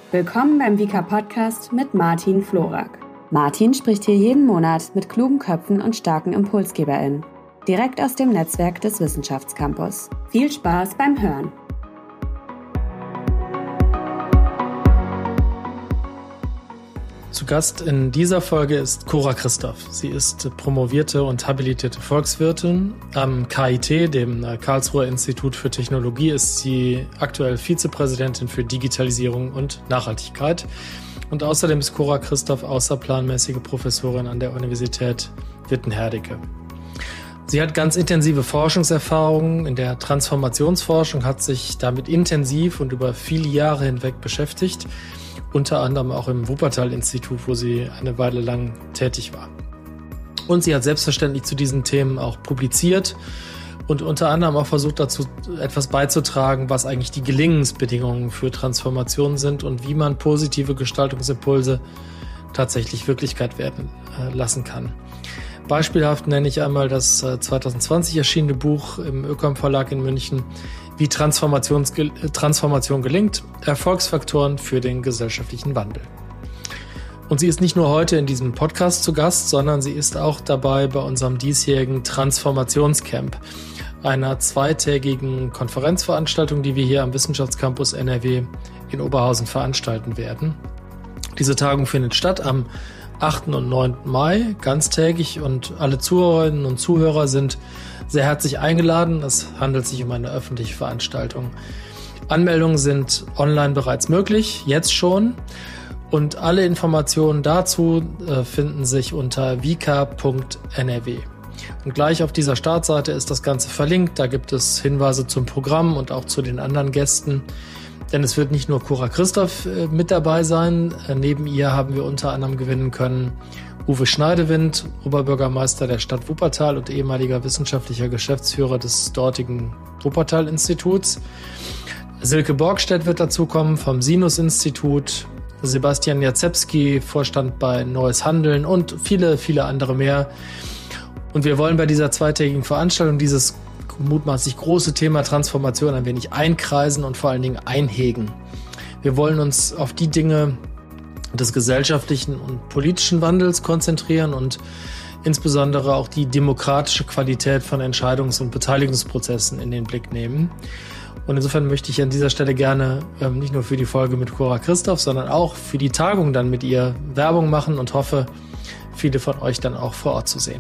Willkommen beim WIKA-Podcast mit Martin Florak. Martin spricht hier jeden Monat mit klugen Köpfen und starken ImpulsgeberInnen. Direkt aus dem Netzwerk des Wissenschaftscampus. Viel Spaß beim Hören! Zu Gast in dieser Folge ist Cora Christoph. Sie ist promovierte und habilitierte Volkswirtin. Am KIT, dem Karlsruher Institut für Technologie, ist sie aktuell Vizepräsidentin für Digitalisierung und Nachhaltigkeit. Und außerdem ist Cora Christoph außerplanmäßige Professorin an der Universität Witten-Herdecke. Sie hat ganz intensive Forschungserfahrungen in der Transformationsforschung, hat sich damit intensiv und über viele Jahre hinweg beschäftigt. Unter anderem auch im Wuppertal-Institut, wo sie eine Weile lang tätig war. Und sie hat selbstverständlich zu diesen Themen auch publiziert und unter anderem auch versucht, dazu etwas beizutragen, was eigentlich die Gelingensbedingungen für Transformationen sind und wie man positive Gestaltungsimpulse tatsächlich Wirklichkeit werden lassen kann. Beispielhaft nenne ich einmal das 2020 erschienene Buch im Ökom Verlag in München, Wie Transformation gelingt, Erfolgsfaktoren für den gesellschaftlichen Wandel. Und sie ist nicht nur heute in diesem Podcast zu Gast, sondern sie ist auch dabei bei unserem diesjährigen Transformationscamp, einer zweitägigen Konferenzveranstaltung, die wir hier am Wissenschaftscampus NRW in Oberhausen veranstalten werden. Diese Tagung findet statt am 8. und 9. Mai, ganztägig, und alle Zuhörerinnen und Zuhörer sind sehr herzlich eingeladen. Es handelt sich um eine öffentliche Veranstaltung. Anmeldungen sind online bereits möglich, jetzt schon. Und alle Informationen dazu finden sich unter wika.nrw. Und gleich auf dieser Startseite ist das Ganze verlinkt. Da gibt es Hinweise zum Programm und auch zu den anderen Gästen. Denn es wird nicht nur Cora Christoph mit dabei sein. Neben ihr haben wir unter anderem gewinnen können Uwe Schneidewind, Oberbürgermeister der Stadt Wuppertal und ehemaliger wissenschaftlicher Geschäftsführer des dortigen Wuppertal-Instituts. Silke Borgstedt wird dazukommen vom Sinus-Institut, Sebastian Jacewski, Vorstand bei Neues Handeln und viele, viele andere mehr. Und wir wollen bei dieser zweitägigen Veranstaltung dieses mutmaßlich große Thema Transformation ein wenig einkreisen und vor allen Dingen einhegen. Wir wollen uns auf die Dinge des gesellschaftlichen und politischen Wandels konzentrieren und insbesondere auch die demokratische Qualität von Entscheidungs- und Beteiligungsprozessen in den Blick nehmen. Und insofern möchte ich an dieser Stelle gerne nicht nur für die Folge mit Cora Christoph, sondern auch für die Tagung dann mit ihr Werbung machen und hoffe, viele von euch dann auch vor Ort zu sehen.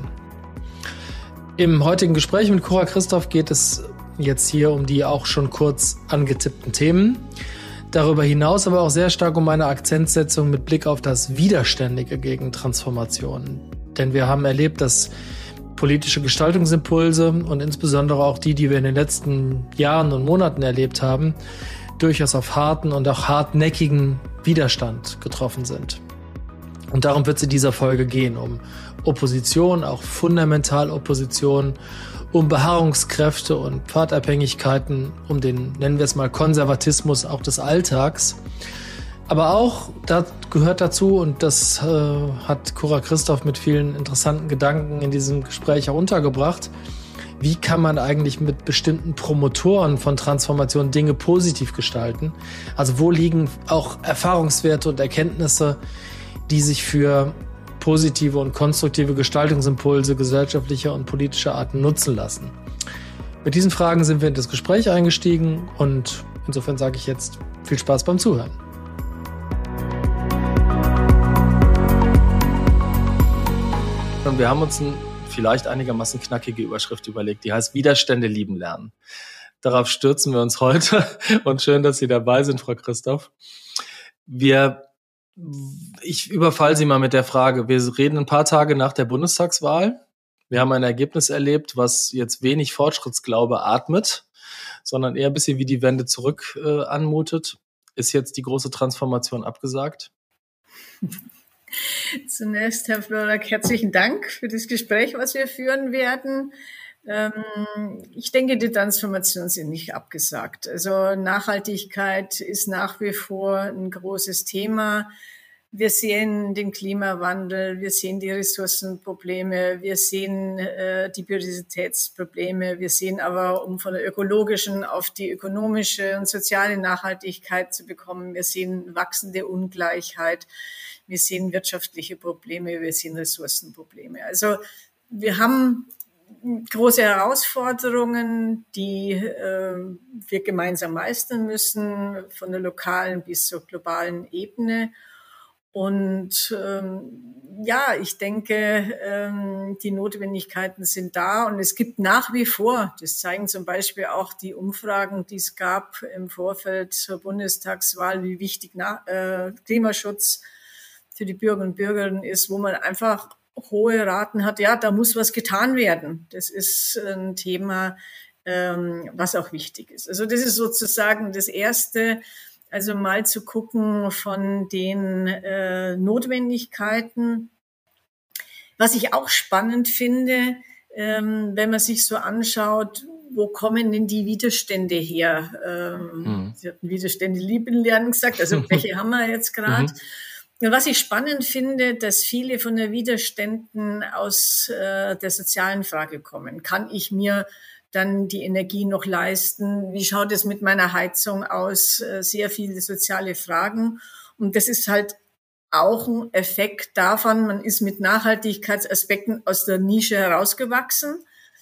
Im heutigen Gespräch mit Cora Christoph geht es jetzt hier um die auch schon kurz angetippten Themen. Darüber hinaus aber auch sehr stark um eine Akzentsetzung mit Blick auf das Widerständige gegen Transformation. Denn wir haben erlebt, dass politische Gestaltungsimpulse und insbesondere auch die wir in den letzten Jahren und Monaten erlebt haben, durchaus auf harten und auch hartnäckigen Widerstand getroffen sind. Und darum wird es in dieser Folge gehen, um Opposition, auch fundamental Opposition, um Beharrungskräfte und Pfadabhängigkeiten, um den, nennen wir es mal, Konservatismus auch des Alltags. Aber auch, das gehört dazu, und das hat Cora Christoph mit vielen interessanten Gedanken in diesem Gespräch auch untergebracht, wie kann man eigentlich mit bestimmten Promotoren von Transformation Dinge positiv gestalten? Also wo liegen auch Erfahrungswerte und Erkenntnisse, die sich für positive und konstruktive Gestaltungsimpulse gesellschaftlicher und politischer Art nutzen lassen. Mit diesen Fragen sind wir in das Gespräch eingestiegen und insofern sage ich jetzt viel Spaß beim Zuhören. Und wir haben uns eine vielleicht einigermaßen knackige Überschrift überlegt, die heißt Widerstände lieben lernen. Darauf stürzen wir uns heute und schön, dass Sie dabei sind, Frau Christoph. Ich überfall Sie mal mit der Frage, wir reden ein paar Tage nach der Bundestagswahl. Wir haben ein Ergebnis erlebt, was jetzt wenig Fortschrittsglaube atmet, sondern eher ein bisschen wie die Wende zurück anmutet. Ist jetzt die große Transformation abgesagt? Zunächst, Herr Florak, herzlichen Dank für das Gespräch, was wir führen werden. Ich denke, die Transformationen sind nicht abgesagt. Also Nachhaltigkeit ist nach wie vor ein großes Thema. Wir sehen den Klimawandel, wir sehen die Ressourcenprobleme, wir sehen die Biodiversitätsprobleme, wir sehen aber, um von der ökologischen auf die ökonomische und soziale Nachhaltigkeit zu bekommen, wir sehen wachsende Ungleichheit, wir sehen wirtschaftliche Probleme, wir sehen Ressourcenprobleme. Also wir haben große Herausforderungen, die wir gemeinsam meistern müssen, von der lokalen bis zur globalen Ebene. Und ich denke, die Notwendigkeiten sind da und es gibt nach wie vor, das zeigen zum Beispiel auch die Umfragen, die es gab im Vorfeld zur Bundestagswahl, wie wichtig Klimaschutz für die Bürgerinnen und Bürger ist, wo man einfach hohe Raten hat. Ja, da muss was getan werden. Das ist ein Thema, was auch wichtig ist. Also das ist sozusagen das Erste. Also mal zu gucken von den Notwendigkeiten. Was ich auch spannend finde, wenn man sich so anschaut, wo kommen denn die Widerstände her? Sie hatten Widerstände lieben lernen gesagt, also welche haben wir jetzt gerade? Was ich spannend finde, dass viele von den Widerständen aus der sozialen Frage kommen. Kann ich mir dann die Energie noch leisten? Wie schaut es mit meiner Heizung aus? Sehr viele soziale Fragen. Und das ist halt auch ein Effekt davon, man ist mit Nachhaltigkeitsaspekten aus der Nische herausgewachsen.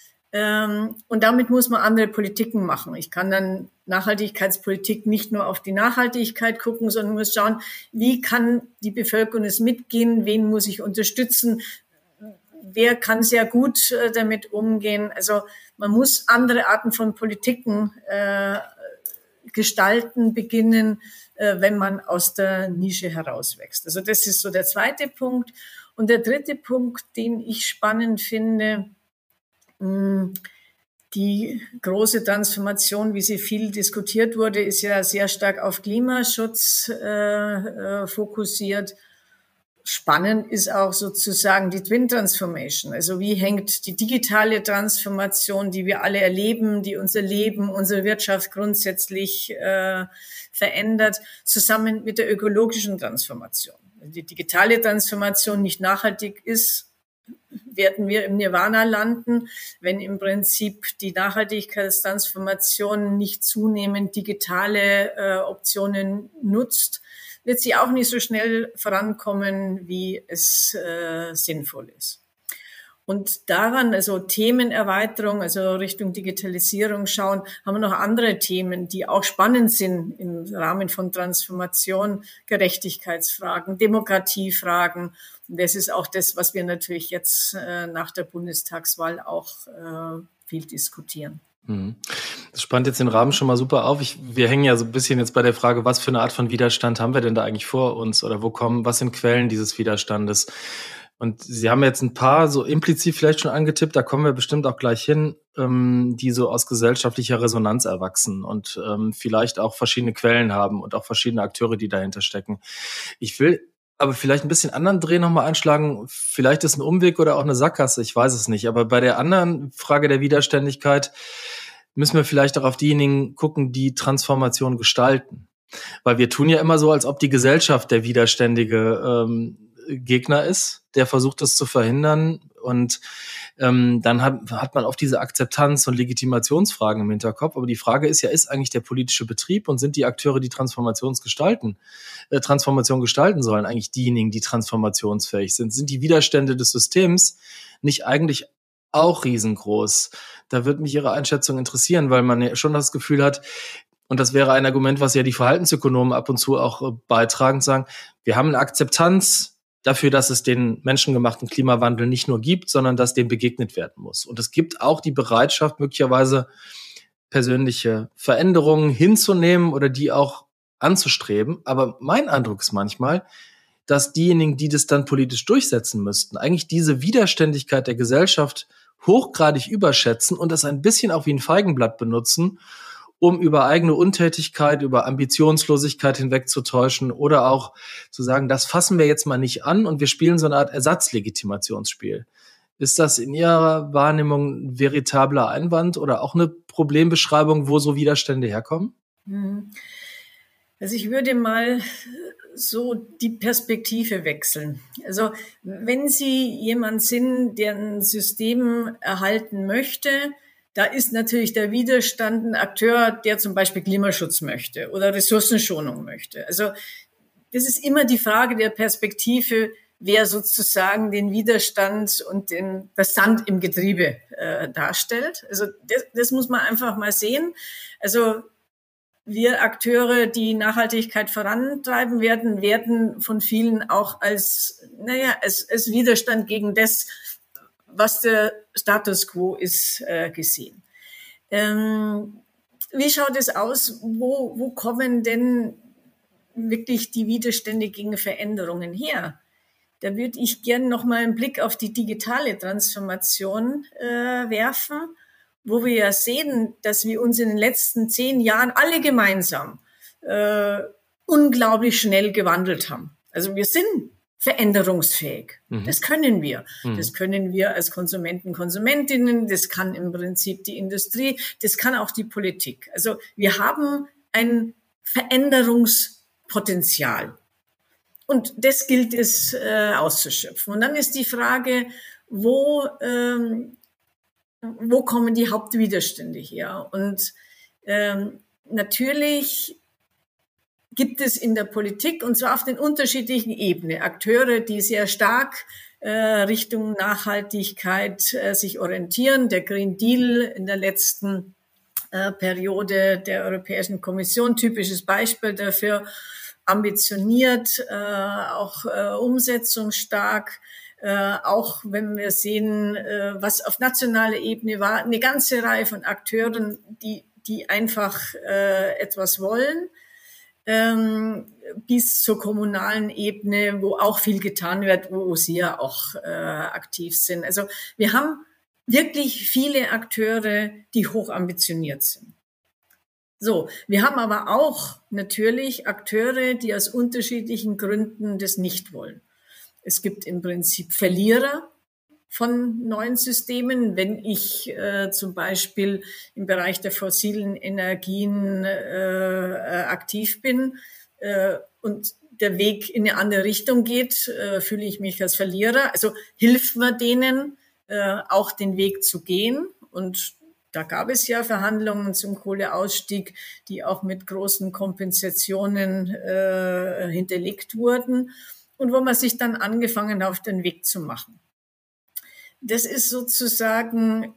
Und damit muss man andere Politiken machen. Ich kann dann Nachhaltigkeitspolitik nicht nur auf die Nachhaltigkeit gucken, sondern muss schauen, wie kann die Bevölkerung es mitgehen? Wen muss ich unterstützen? Wer kann sehr gut damit umgehen? Also man muss andere Arten von Politiken gestalten, beginnen, wenn man aus der Nische herauswächst. Also das ist so der zweite Punkt. Und der dritte Punkt, den ich spannend finde, die große Transformation, wie sie viel diskutiert wurde, ist ja sehr stark auf Klimaschutz fokussiert. Spannend ist auch sozusagen die Twin Transformation. Also wie hängt die digitale Transformation, die wir alle erleben, die unser Leben, unsere Wirtschaft grundsätzlich verändert, zusammen mit der ökologischen Transformation. Wenn die digitale Transformation nicht nachhaltig ist, werden wir im Nirvana landen, wenn im Prinzip die Nachhaltigkeitstransformation nicht zunehmend digitale Optionen nutzt, wird sie auch nicht so schnell vorankommen, wie es sinnvoll ist. Und daran, also Themenerweiterung, also Richtung Digitalisierung schauen, haben wir noch andere Themen, die auch spannend sind im Rahmen von Transformation, Gerechtigkeitsfragen, Demokratiefragen. Und das ist auch das, was wir natürlich jetzt nach der Bundestagswahl auch viel diskutieren. Das spannt jetzt den Rahmen schon mal super auf. Wir hängen ja so ein bisschen jetzt bei der Frage, was für eine Art von Widerstand haben wir denn da eigentlich vor uns oder was sind Quellen dieses Widerstandes? Und Sie haben jetzt ein paar so implizit vielleicht schon angetippt, da kommen wir bestimmt auch gleich hin, die so aus gesellschaftlicher Resonanz erwachsen und vielleicht auch verschiedene Quellen haben und auch verschiedene Akteure, die dahinter stecken. Ich will aber vielleicht ein bisschen anderen Dreh nochmal einschlagen. Vielleicht ist ein Umweg oder auch eine Sackgasse, ich weiß es nicht. Aber bei der anderen Frage der Widerständigkeit müssen wir vielleicht auch auf diejenigen gucken, die Transformation gestalten. Weil wir tun ja immer so, als ob die Gesellschaft der widerständige Gegner ist, der versucht, das zu verhindern. Und dann hat man auf diese Akzeptanz- und Legitimationsfragen im Hinterkopf. Aber die Frage ist ja, ist eigentlich der politische Betrieb und sind die Akteure, die Transformation gestalten sollen, eigentlich diejenigen, die transformationsfähig sind? Sind die Widerstände des Systems nicht eigentlich auch riesengroß? Da würde mich Ihre Einschätzung interessieren, weil man ja schon das Gefühl hat, und das wäre ein Argument, was ja die Verhaltensökonomen ab und zu auch beitragen, sagen, wir haben eine Akzeptanz dafür, dass es den menschengemachten Klimawandel nicht nur gibt, sondern dass dem begegnet werden muss. Und es gibt auch die Bereitschaft, möglicherweise persönliche Veränderungen hinzunehmen oder die auch anzustreben. Aber mein Eindruck ist manchmal, dass diejenigen, die das dann politisch durchsetzen müssten, eigentlich diese Widerständigkeit der Gesellschaft hochgradig überschätzen und das ein bisschen auch wie ein Feigenblatt benutzen, um über eigene Untätigkeit, über Ambitionslosigkeit hinwegzutäuschen oder auch zu sagen, das fassen wir jetzt mal nicht an und wir spielen so eine Art Ersatzlegitimationsspiel. Ist das in Ihrer Wahrnehmung ein veritabler Einwand oder auch eine Problembeschreibung, wo so Widerstände herkommen? Also ich würde mal so die Perspektive wechseln. Also wenn Sie jemand sind, der ein System erhalten möchte, da ist natürlich der Widerstand ein Akteur, der zum Beispiel Klimaschutz möchte oder Ressourcenschonung möchte. Also das ist immer die Frage der Perspektive, wer sozusagen den Widerstand und das Sand im Getriebe darstellt. Also das muss man einfach mal sehen. Also wir Akteure, die Nachhaltigkeit vorantreiben werden von vielen auch als Widerstand gegen das, was der Status quo ist, gesehen. Wie schaut es aus? Wo kommen denn wirklich die Widerstände gegen Veränderungen her? Da würde ich gerne noch mal einen Blick auf die digitale Transformation werfen, wo wir ja sehen, dass wir uns in den letzten 10 Jahren alle gemeinsam unglaublich schnell gewandelt haben. Also wir sind veränderungsfähig. Das können wir. Das können wir als Konsumenten, Konsumentinnen, das kann im Prinzip die Industrie, das kann auch die Politik. Also wir haben ein Veränderungspotenzial. Und das gilt es auszuschöpfen. Und dann ist die Frage, wo kommen die Hauptwiderstände her? Und natürlich gibt es in der Politik, und zwar auf den unterschiedlichen Ebenen, Akteure, die sehr stark Richtung Nachhaltigkeit sich orientieren. Der Green Deal in der letzten Periode der Europäischen Kommission, typisches Beispiel dafür, ambitioniert, auch umsetzungsstark. Auch wenn wir sehen, was auf nationaler Ebene war, eine ganze Reihe von Akteuren, die einfach etwas wollen, bis zur kommunalen Ebene, wo auch viel getan wird, wo Sie ja auch aktiv sind. Also wir haben wirklich viele Akteure, die hoch ambitioniert sind. So, wir haben aber auch natürlich Akteure, die aus unterschiedlichen Gründen das nicht wollen. Es gibt im Prinzip Verlierer von neuen Systemen. Wenn ich zum Beispiel im Bereich der fossilen Energien aktiv bin und der Weg in eine andere Richtung geht, fühle ich mich als Verlierer. Also hilft man denen, auch den Weg zu gehen. Und da gab es ja Verhandlungen zum Kohleausstieg, die auch mit großen Kompensationen hinterlegt wurden und wo man sich dann angefangen hat, auf den Weg zu machen. Das ist sozusagen,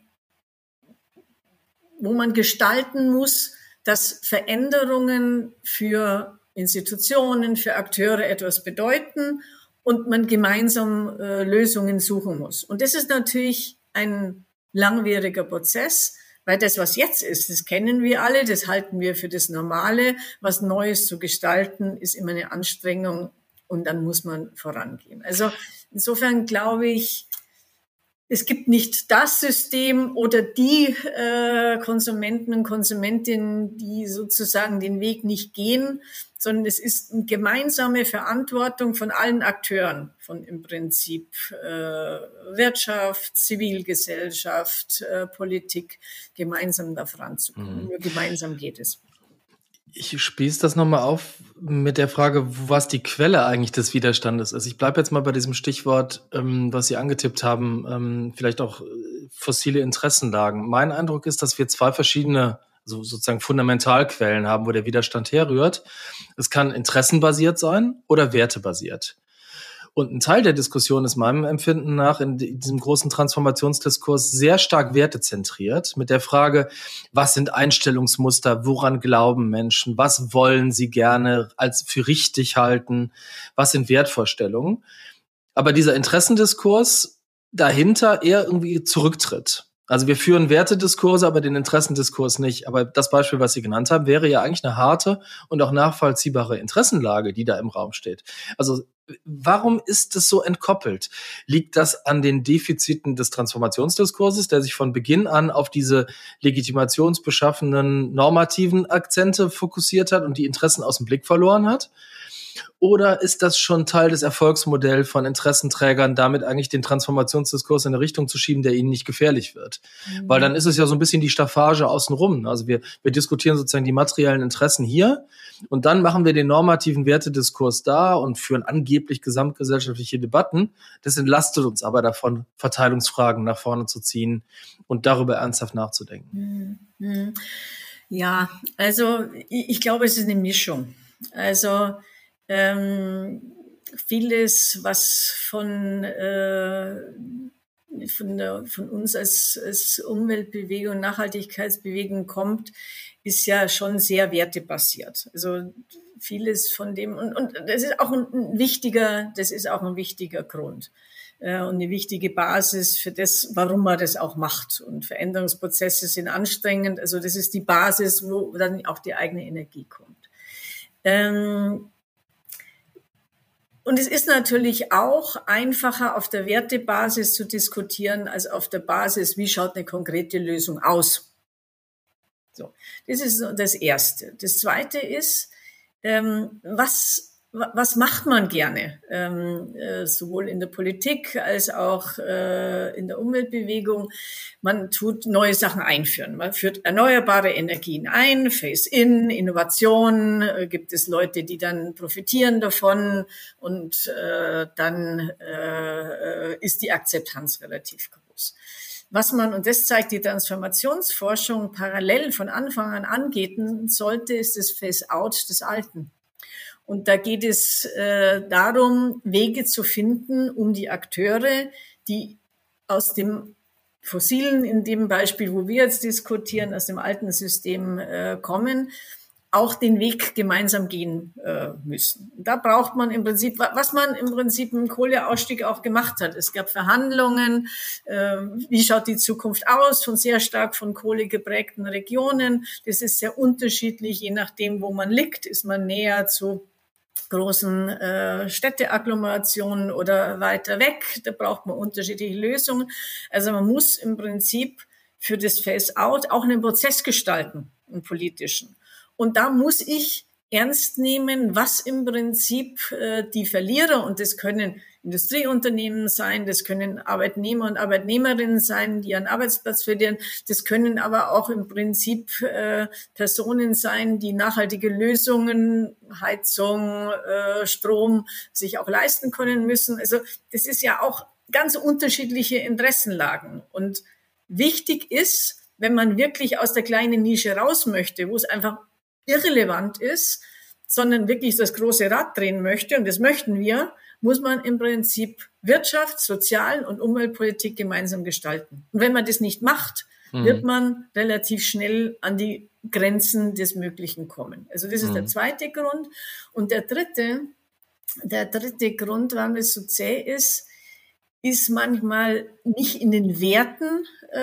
wo man gestalten muss, dass Veränderungen für Institutionen, für Akteure etwas bedeuten und man gemeinsam Lösungen suchen muss. Und das ist natürlich ein langwieriger Prozess, weil das, was jetzt ist, das kennen wir alle, das halten wir für das Normale. Was Neues zu gestalten, ist immer eine Anstrengung und dann muss man vorangehen. Also insofern glaube ich, es gibt nicht das System oder die Konsumenten und Konsumentinnen, die sozusagen den Weg nicht gehen, sondern es ist eine gemeinsame Verantwortung von allen Akteuren, von im Prinzip Wirtschaft, Zivilgesellschaft, Politik, gemeinsam da voranzukommen. Nur gemeinsam geht es. Ich spieße das nochmal auf mit der Frage, was die Quelle eigentlich des Widerstandes ist. Ich bleibe jetzt mal bei diesem Stichwort, was Sie angetippt haben, vielleicht auch fossile Interessenlagen. Mein Eindruck ist, dass wir zwei verschiedene, also sozusagen Fundamentalquellen haben, wo der Widerstand herrührt. Es kann interessenbasiert sein oder wertebasiert. Und ein Teil der Diskussion ist meinem Empfinden nach in diesem großen Transformationsdiskurs sehr stark wertezentriert mit der Frage, was sind Einstellungsmuster, woran glauben Menschen, was wollen sie gerne als für richtig halten, was sind Wertvorstellungen. Aber dieser Interessendiskurs dahinter eher irgendwie zurücktritt. Also wir führen Wertediskurse, aber den Interessendiskurs nicht. Aber das Beispiel, was Sie genannt haben, wäre ja eigentlich eine harte und auch nachvollziehbare Interessenlage, die da im Raum steht. Also warum ist es so entkoppelt? Liegt das an den Defiziten des Transformationsdiskurses, der sich von Beginn an auf diese legitimationsbeschaffenden normativen Akzente fokussiert hat und die Interessen aus dem Blick verloren hat? Oder ist das schon Teil des Erfolgsmodells von Interessenträgern, damit eigentlich den Transformationsdiskurs in eine Richtung zu schieben, der ihnen nicht gefährlich wird? Weil dann ist es ja so ein bisschen die Staffage außenrum. Also wir diskutieren sozusagen die materiellen Interessen hier und dann machen wir den normativen Wertediskurs da und führen angeblich gesamtgesellschaftliche Debatten. Das entlastet uns aber davon, Verteilungsfragen nach vorne zu ziehen und darüber ernsthaft nachzudenken. Ja, also ich glaube, es ist eine Mischung. Also vieles, was von uns als Umweltbewegung, Nachhaltigkeitsbewegung kommt, ist ja schon sehr wertebasiert. Also vieles von dem, und das ist auch ein wichtiger Grund. Und eine wichtige Basis für das, warum man das auch macht. Und Veränderungsprozesse sind anstrengend. Also das ist die Basis, wo dann auch die eigene Energie kommt. Und es ist natürlich auch einfacher, auf der Wertebasis zu diskutieren, als auf der Basis, wie schaut eine konkrete Lösung aus. So, das ist das Erste. Das Zweite ist, was macht man gerne, sowohl in der Politik als auch in der Umweltbewegung? Man tut neue Sachen einführen. Man führt erneuerbare Energien ein, Phase-in, Innovation. Gibt es Leute, die dann profitieren davon und dann ist die Akzeptanz relativ groß. Was man, und das zeigt die Transformationsforschung, parallel von Anfang an angehen sollte, ist das Phase-out des Alten. Und da geht es darum, Wege zu finden, um die Akteure, die aus dem fossilen, in dem Beispiel, wo wir jetzt diskutieren, aus dem alten System kommen, auch den Weg gemeinsam gehen müssen. Da braucht man im Prinzip, was man im Prinzip im Kohleausstieg auch gemacht hat. Es gab Verhandlungen, wie schaut die Zukunft aus, von sehr stark von Kohle geprägten Regionen. Das ist sehr unterschiedlich, je nachdem, wo man liegt. Ist man näher zu großen Städteagglomerationen oder weiter weg. Da braucht man unterschiedliche Lösungen. Also man muss im Prinzip für das Phase-out auch einen Prozess gestalten, einen politischen. Und da muss ich ernst nehmen, was im Prinzip die Verlierer, und das können Industrieunternehmen sein, das können Arbeitnehmer und Arbeitnehmerinnen sein, die ihren Arbeitsplatz verlieren, das können aber auch im Prinzip Personen sein, die nachhaltige Lösungen, Heizung, Strom sich auch leisten können müssen. Also das ist ja auch ganz unterschiedliche Interessenlagen. Und wichtig ist, wenn man wirklich aus der kleinen Nische raus möchte, wo es einfach irrelevant ist, sondern wirklich das große Rad drehen möchte, und das möchten wir, muss man im Prinzip Wirtschaft, Sozial- und Umweltpolitik gemeinsam gestalten. Und wenn man das nicht macht, wird man relativ schnell an die Grenzen des Möglichen kommen. Also das ist der zweite Grund. Und der dritte Grund, warum es so zäh ist manchmal nicht in den Werten,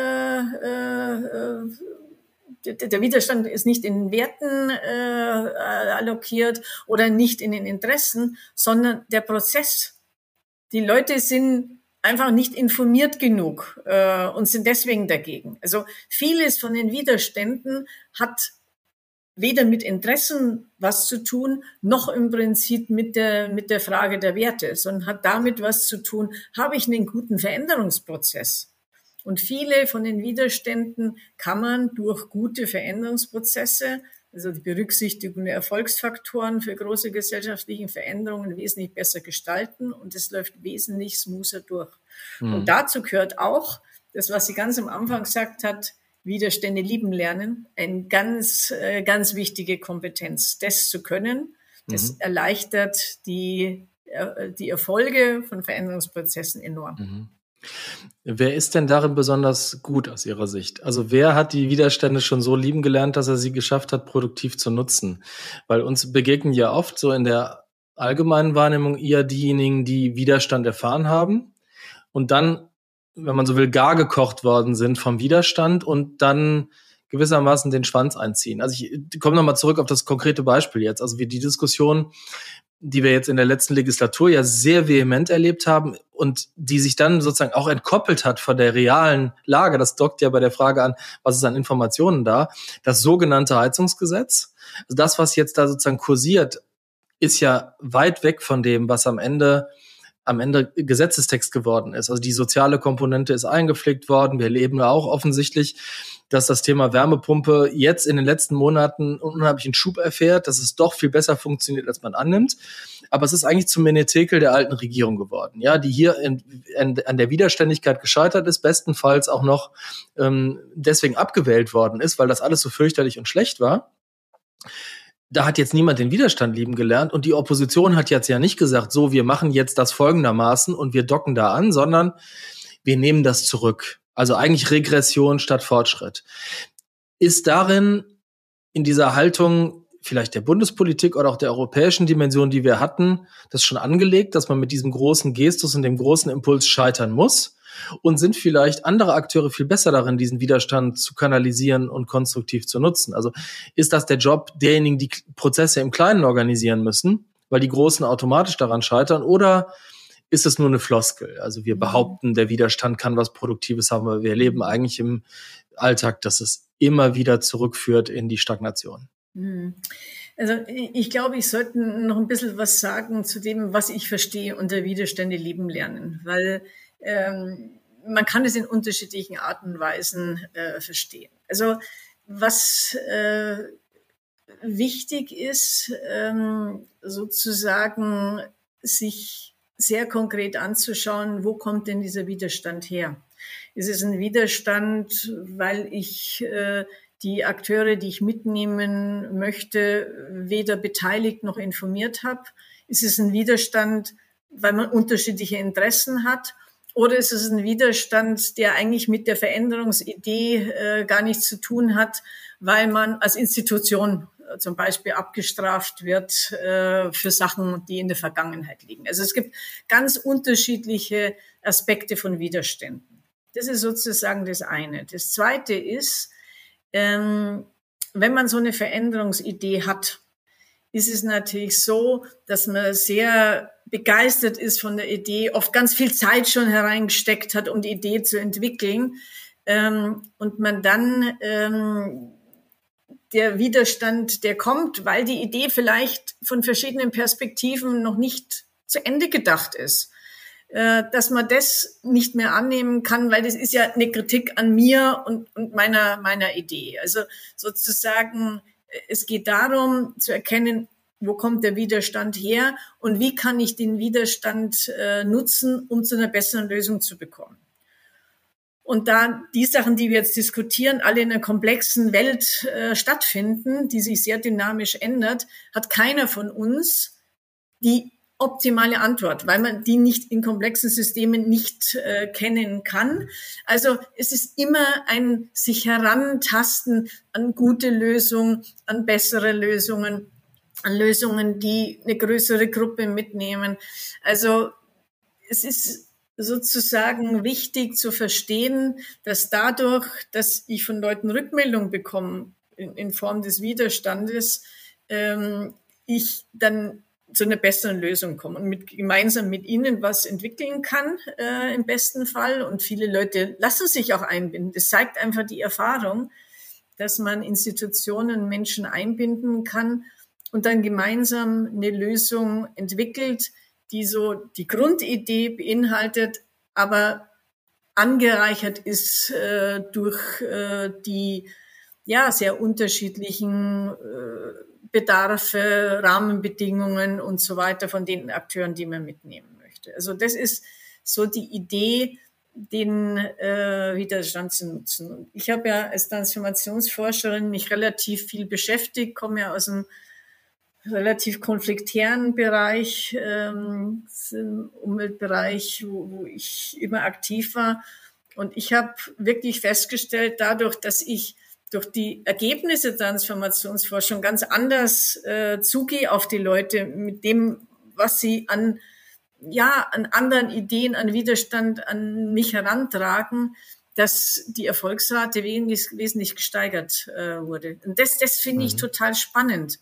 der Widerstand ist nicht in den Werten allokiert oder nicht in den Interessen, sondern der Prozess. Die Leute sind einfach nicht informiert genug und sind deswegen dagegen. Also vieles von den Widerständen hat weder mit Interessen was zu tun, noch im Prinzip mit der Frage der Werte, sondern hat damit was zu tun, habe ich einen guten Veränderungsprozess? Und viele von den Widerständen kann man durch gute Veränderungsprozesse, also die Berücksichtigung der Erfolgsfaktoren für große gesellschaftliche Veränderungen, wesentlich besser gestalten, und es läuft wesentlich smoother durch. Und dazu gehört auch das, was sie ganz am Anfang gesagt hat, Widerstände lieben lernen, eine ganz wichtige Kompetenz. Das zu können, das erleichtert die Erfolge von Veränderungsprozessen enorm. Wer ist denn darin besonders gut aus Ihrer Sicht? Also wer hat die Widerstände schon so lieben gelernt, dass er sie geschafft hat, produktiv zu nutzen? Weil uns begegnen ja oft so in der allgemeinen Wahrnehmung eher diejenigen, die Widerstand erfahren haben und dann, wenn man so will, gar gekocht worden sind vom Widerstand und dann gewissermaßen den Schwanz einziehen. Also ich komme nochmal zurück auf das konkrete Beispiel jetzt. Also wie die Diskussion, die wir jetzt in der letzten Legislatur ja sehr vehement erlebt haben und die sich dann sozusagen auch entkoppelt hat von der realen Lage. Das dockt ja bei der Frage an, was ist an Informationen da? Das sogenannte Heizungsgesetz, also das, was jetzt da sozusagen kursiert, ist ja weit weg von dem, was am Ende Gesetzestext geworden ist. Also die soziale Komponente ist eingepflegt worden. Wir erleben ja auch offensichtlich, dass das Thema Wärmepumpe jetzt in den letzten Monaten einen unheimlichen Schub erfährt, dass es doch viel besser funktioniert, als man annimmt. Aber es ist eigentlich zum Menetekel der alten Regierung geworden, ja, die hier an der Widerständigkeit gescheitert ist, bestenfalls auch noch deswegen abgewählt worden ist, weil das alles so fürchterlich und schlecht war. Da hat jetzt niemand den Widerstand lieben gelernt und die Opposition hat jetzt ja nicht gesagt, so, wir machen jetzt das folgendermaßen und wir docken da an, sondern wir nehmen das zurück. Also eigentlich Regression statt Fortschritt. Ist darin in dieser Haltung vielleicht der Bundespolitik oder auch der europäischen Dimension, die wir hatten, das schon angelegt, dass man mit diesem großen Gestus und dem großen Impuls scheitern muss? Und sind vielleicht andere Akteure viel besser darin, diesen Widerstand zu kanalisieren und konstruktiv zu nutzen? Also ist das der Job derjenigen, die Prozesse im Kleinen organisieren müssen, weil die Großen automatisch daran scheitern? Oder ist es nur eine Floskel? Also wir behaupten, der Widerstand kann was Produktives haben, aber wir erleben eigentlich im Alltag, dass es immer wieder zurückführt in die Stagnation. Also ich glaube, ich sollte noch ein bisschen was sagen zu dem, was ich verstehe unter Widerstände lieben lernen, weil man kann es in unterschiedlichen Arten und Weisen verstehen. Also was wichtig ist, sozusagen sich sehr konkret anzuschauen, wo kommt denn dieser Widerstand her? Ist es ein Widerstand, weil ich die Akteure, die ich mitnehmen möchte, weder beteiligt noch informiert habe? Ist es ein Widerstand, weil man unterschiedliche Interessen hat? Oder ist es ein Widerstand, der eigentlich mit der Veränderungsidee gar nichts zu tun hat, weil man als Institution zum Beispiel abgestraft wird für Sachen, die in der Vergangenheit liegen? Also es gibt ganz unterschiedliche Aspekte von Widerständen. Das ist sozusagen das eine. Das zweite ist, wenn man so eine Veränderungsidee hat, ist es natürlich so, dass man sehr begeistert ist von der Idee, oft ganz viel Zeit schon hereingesteckt hat, um die Idee zu entwickeln, und man dann der Widerstand, der kommt, weil die Idee vielleicht von verschiedenen Perspektiven noch nicht zu Ende gedacht ist, dass man das nicht mehr annehmen kann, weil das ist ja eine Kritik an mir und meiner Idee. Also sozusagen, es geht darum zu erkennen, wo kommt der Widerstand her und wie kann ich den Widerstand nutzen, um zu einer besseren Lösung zu bekommen. Und da die Sachen, die wir jetzt diskutieren, alle in einer komplexen Welt stattfinden, die sich sehr dynamisch ändert, hat keiner von uns die optimale Antwort, weil man die nicht in komplexen Systemen nicht kennen kann. Also es ist immer ein sich herantasten an gute Lösungen, an bessere Lösungen, an Lösungen, die eine größere Gruppe mitnehmen. Also es ist sozusagen wichtig zu verstehen, dass dadurch, dass ich von Leuten Rückmeldung bekomme in Form des Widerstandes, ich dann zu einer besseren Lösung komme und gemeinsam mit ihnen was entwickeln kann, im besten Fall. Und viele Leute lassen sich auch einbinden. Das zeigt einfach die Erfahrung, dass man Institutionen, Menschen einbinden kann und dann gemeinsam eine Lösung entwickelt, die so die Grundidee beinhaltet, aber angereichert ist durch die sehr unterschiedlichen Bedarfe, Rahmenbedingungen und so weiter von den Akteuren, die man mitnehmen möchte. Also das ist so die Idee, den Widerstand zu nutzen. Und ich habe ja als Transformationsforscherin mich relativ viel beschäftigt, komme ja aus einem relativ konfliktären Bereich, Umweltbereich, wo ich immer aktiv war. Und ich habe wirklich festgestellt, dadurch, dass ich durch die Ergebnisse der Transformationsforschung ganz anders zugehe auf die Leute mit dem, was sie an anderen Ideen, an Widerstand an mich herantragen, dass die Erfolgsrate wesentlich gesteigert wurde. Und das finde ich total spannend.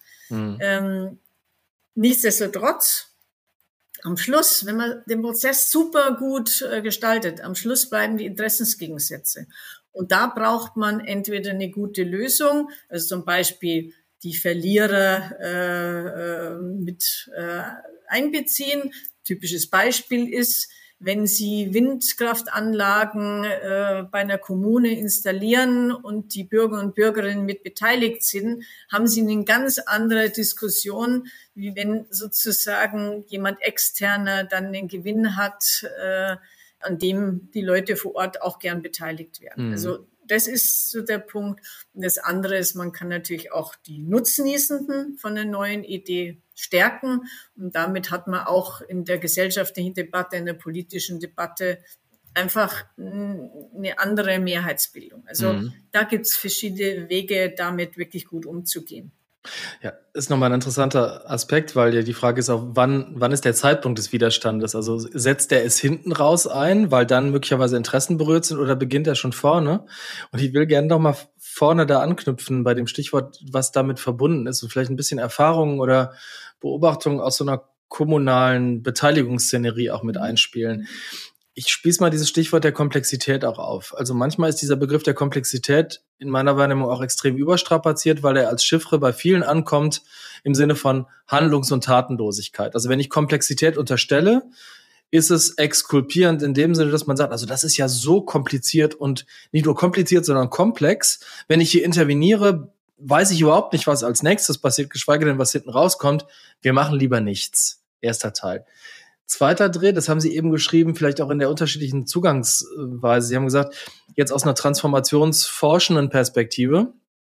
Nichtsdestotrotz, am Schluss, wenn man den Prozess super gut gestaltet, am Schluss bleiben die Interessensgegensätze. Und da braucht man entweder eine gute Lösung, also zum Beispiel die Verlierer mit einbeziehen. Typisches Beispiel ist, wenn Sie Windkraftanlagen bei einer Kommune installieren und die Bürger und Bürgerinnen mit beteiligt sind, haben Sie eine ganz andere Diskussion, wie wenn sozusagen jemand Externer dann den Gewinn hat, an dem die Leute vor Ort auch gern beteiligt werden. Also das ist so der Punkt. Und das andere ist, man kann natürlich auch die Nutznießenden von der neuen Idee stärken. Und damit hat man auch in der gesellschaftlichen Debatte, in der politischen Debatte einfach eine andere Mehrheitsbildung. Also da gibt es verschiedene Wege, damit wirklich gut umzugehen. Ja, ist nochmal ein interessanter Aspekt, weil ja die Frage ist auch, wann ist der Zeitpunkt des Widerstandes? Also setzt der es hinten raus ein, weil dann möglicherweise Interessen berührt sind, oder beginnt er schon vorne? Und ich will gerne nochmal vorne da anknüpfen bei dem Stichwort, was damit verbunden ist, und vielleicht ein bisschen Erfahrungen oder Beobachtungen aus so einer kommunalen Beteiligungsszenerie auch mit einspielen. Ich spieße mal dieses Stichwort der Komplexität auch auf. Also manchmal ist dieser Begriff der Komplexität in meiner Wahrnehmung auch extrem überstrapaziert, weil er als Chiffre bei vielen ankommt im Sinne von Handlungs- und Tatenlosigkeit. Also wenn ich Komplexität unterstelle, ist es exkulpierend in dem Sinne, dass man sagt, also das ist ja so kompliziert und nicht nur kompliziert, sondern komplex. Wenn ich hier interveniere, weiß ich überhaupt nicht, was als nächstes passiert, geschweige denn, was hinten rauskommt. Wir machen lieber nichts. Erster Teil. Zweiter Dreh, das haben Sie eben geschrieben, vielleicht auch in der unterschiedlichen Zugangsweise. Sie haben gesagt, jetzt aus einer transformationsforschenden Perspektive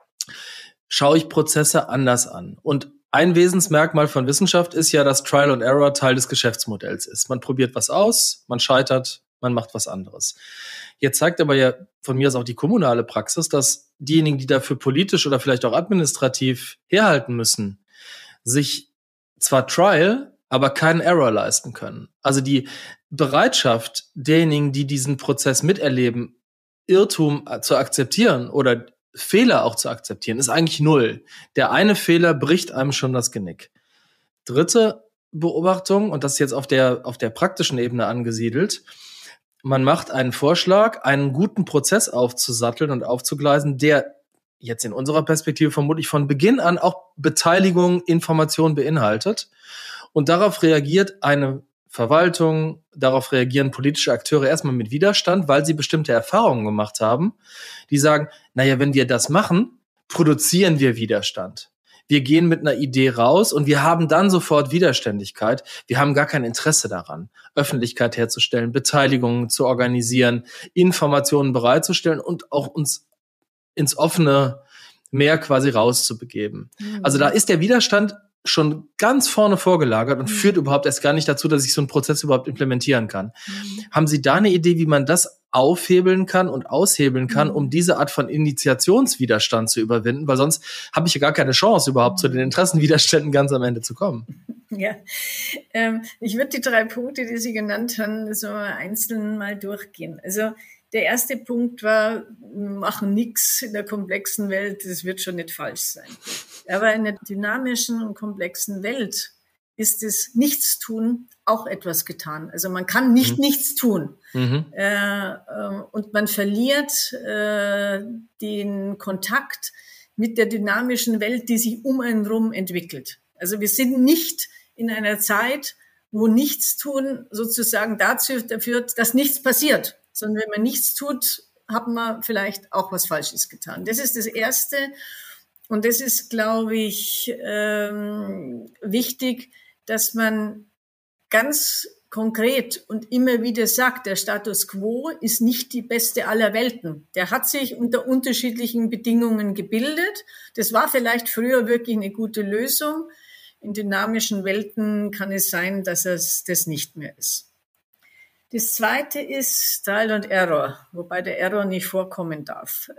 schaue ich Prozesse anders an. Und ein Wesensmerkmal von Wissenschaft ist ja, dass Trial and Error Teil des Geschäftsmodells ist. Man probiert was aus, man scheitert, man macht was anderes. Jetzt zeigt aber ja von mir aus auch die kommunale Praxis, dass diejenigen, die dafür politisch oder vielleicht auch administrativ herhalten müssen, sich zwar Trial, aber keinen Error leisten können. Also die Bereitschaft derjenigen, die diesen Prozess miterleben, Irrtum zu akzeptieren oder Fehler auch zu akzeptieren, ist eigentlich null. Der eine Fehler bricht einem schon das Genick. Dritte Beobachtung, und das ist jetzt auf der praktischen Ebene angesiedelt: Man macht einen Vorschlag, einen guten Prozess aufzusatteln und aufzugleisen, der jetzt in unserer Perspektive vermutlich von Beginn an auch Beteiligung, Information beinhaltet. Und darauf reagiert eine Verwaltung, darauf reagieren politische Akteure erstmal mit Widerstand, weil sie bestimmte Erfahrungen gemacht haben, die sagen, naja, wenn wir das machen, produzieren wir Widerstand. Wir gehen mit einer Idee raus und wir haben dann sofort Widerständigkeit. Wir haben gar kein Interesse daran, Öffentlichkeit herzustellen, Beteiligungen zu organisieren, Informationen bereitzustellen und auch uns ins offene Meer quasi rauszubegeben. Also da ist der Widerstand schon ganz vorne vorgelagert und führt überhaupt erst gar nicht dazu, dass ich so einen Prozess überhaupt implementieren kann. Haben Sie da eine Idee, wie man das aufhebeln kann und aushebeln kann, um diese Art von Initiationswiderstand zu überwinden? Weil sonst habe ich ja gar keine Chance, überhaupt zu den Interessenwiderständen ganz am Ende zu kommen. Ja, ich würde die 3 Punkte, die Sie genannt haben, so einzeln mal durchgehen. Also der erste Punkt war, wir machen nichts in der komplexen Welt, das wird schon nicht falsch sein. Aber in der dynamischen und komplexen Welt ist das Nichtstun auch etwas getan. Also man kann nicht nichts tun. Und man verliert den Kontakt mit der dynamischen Welt, die sich um einen rum entwickelt. Also wir sind nicht in einer Zeit, wo Nichtstun sozusagen dazu führt, dass nichts passiert. Sondern wenn man nichts tut, hat man vielleicht auch was Falsches getan. Das ist das Erste. Und das ist, glaube ich, wichtig, dass man ganz konkret und immer wieder sagt, der Status quo ist nicht die beste aller Welten. Der hat sich unter unterschiedlichen Bedingungen gebildet. Das war vielleicht früher wirklich eine gute Lösung. In dynamischen Welten kann es sein, dass es das nicht mehr ist. Das Zweite ist Trial and Error, wobei der Error nicht vorkommen darf.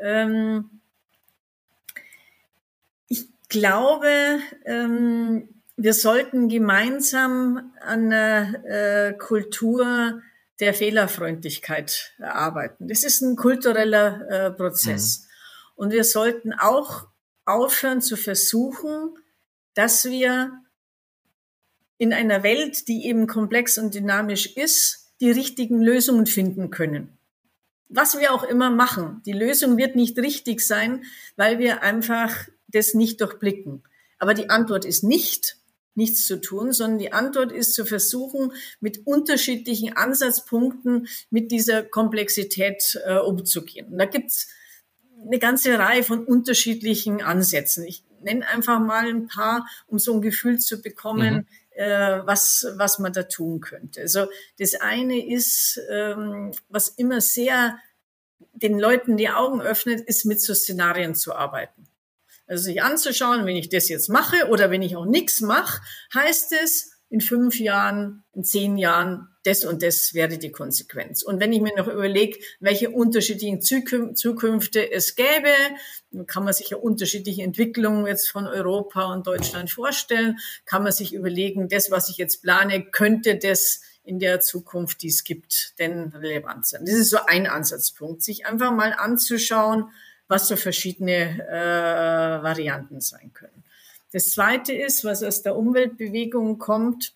Ich glaube, wir sollten gemeinsam an einer Kultur der Fehlerfreundlichkeit arbeiten. Das ist ein kultureller Prozess. Und wir sollten auch aufhören zu versuchen, dass wir in einer Welt, die eben komplex und dynamisch ist, die richtigen Lösungen finden können. Was wir auch immer machen, die Lösung wird nicht richtig sein, weil wir einfach das nicht durchblicken. Aber die Antwort ist nicht, nichts zu tun, sondern die Antwort ist zu versuchen, mit unterschiedlichen Ansatzpunkten mit dieser Komplexität umzugehen. Und da gibt's eine ganze Reihe von unterschiedlichen Ansätzen. Ich nenne einfach mal ein paar, um so ein Gefühl zu bekommen, was man da tun könnte. Also das eine ist, was immer sehr den Leuten die Augen öffnet, ist mit so Szenarien zu arbeiten. Also sich anzuschauen, wenn ich das jetzt mache oder wenn ich auch nichts mache, heißt es, in 5 Jahren, in 10 Jahren, das und das wäre die Konsequenz. Und wenn ich mir noch überlege, welche unterschiedlichen Zukünfte es gäbe, dann kann man sich ja unterschiedliche Entwicklungen jetzt von Europa und Deutschland vorstellen, kann man sich überlegen, das, was ich jetzt plane, könnte das in der Zukunft, die es gibt, denn relevant sein. Das ist so ein Ansatzpunkt, sich einfach mal anzuschauen, was so verschiedene Varianten sein können. Das Zweite ist, was aus der Umweltbewegung kommt,